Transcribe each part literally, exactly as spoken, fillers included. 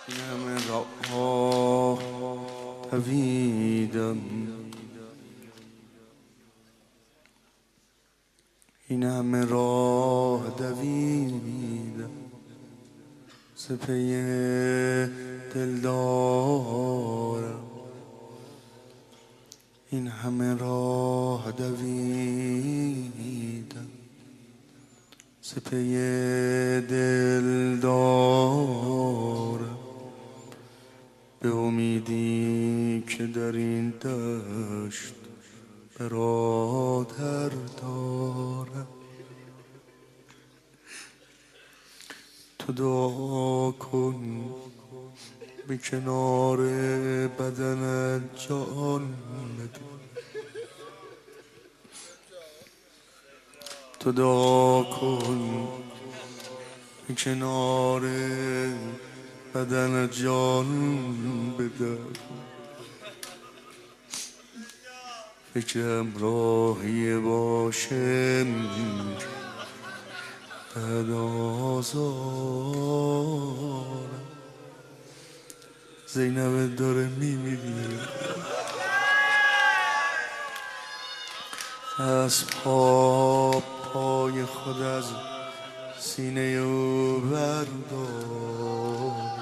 این همه راه دویدم، این همه راه دویدم ز پی دلدارم، این همه راه دویدم ز پی دلدارم، به امیدی که در این دشت برادر دارم. تو دعا کن به کنار بدنت جان بده، تو دعا کن به کنار بدنت جان بده، فکرم راهی باشه بعد آزارم. زینب داره میمیری، از پا پای خود از سینه او بردار،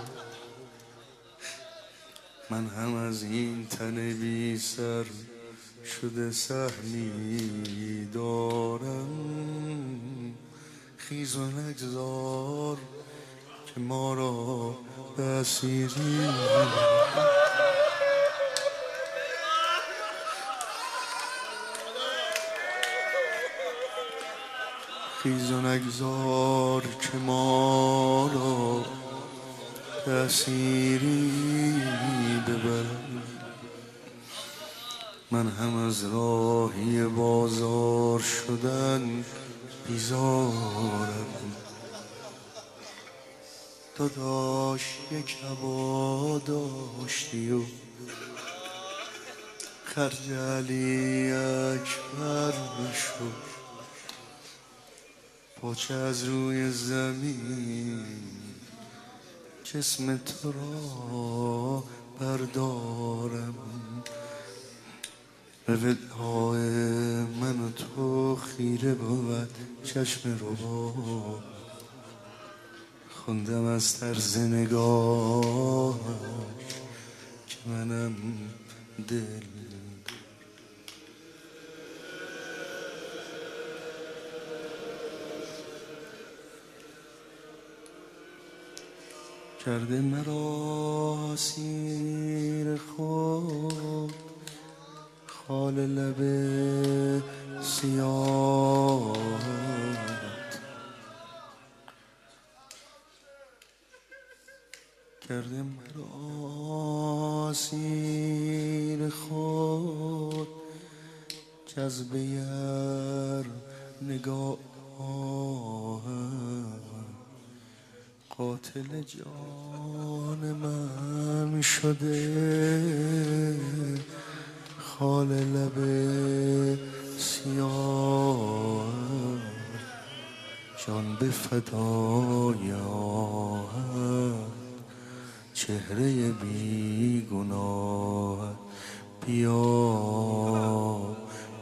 من هم از این تن بی سر شده سهمی دارم. خیز و نگذار که ما را به اسیری، خیز و نگذار که ما را به اسیری ببر. من هم از راهی بازار شدن بیزارم. داداش یک هوا داشتی و خرج علی اکبر شد، پاچه از روی زمین جسم تو را بردارم. به وداع من و تو خیره بود چشم ربا، خوندم از طرز نگاهش که منم دل کرده مرا اسیر خود، خال لب سیاهت کرده مرا اسیر خود، جذبه یر نگاهت قاتل جان من شده، خال لب سیاه جان به فدای آهت، چهره بی گناه. بیا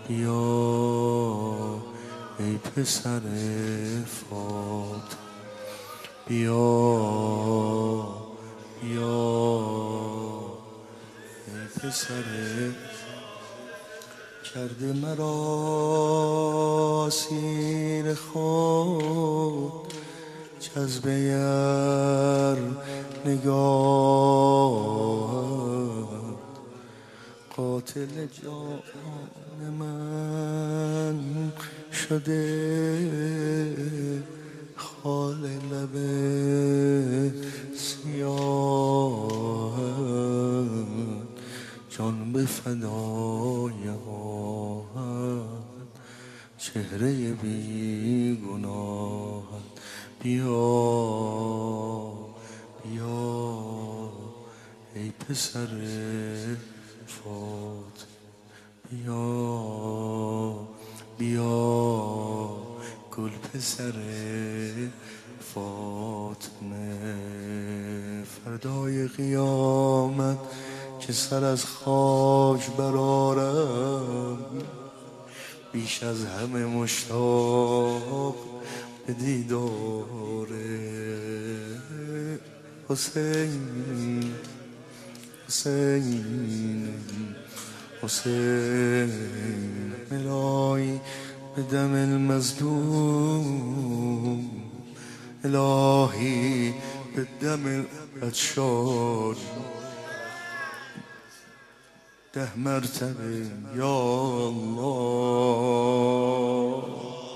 بیا ای پسر فاطمه، بیا بیا ای پسر، کرده مرا اسیر خود، جذبه یر نگاه قاتل جان من شده، خال لب سیاه جان به فدای آهت، چهره بی گناهت. بیا بیا ای پسر فاطمه، بیا بیا گل پسر فاطمه. فردای قیامت که سر از خاک برارم، بیش از همه مشتاق به دیدار حسین. حسین حسین الهی به دم المظلوم، الهی به دم بدشار ده مرتبه یا الله.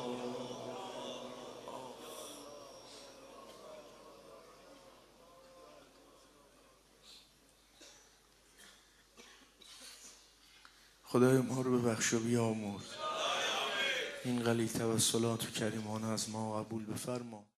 خدای ما رو ببخش و بیامرز، این قلی توسلات و کریمانه از ما قبول بفرما.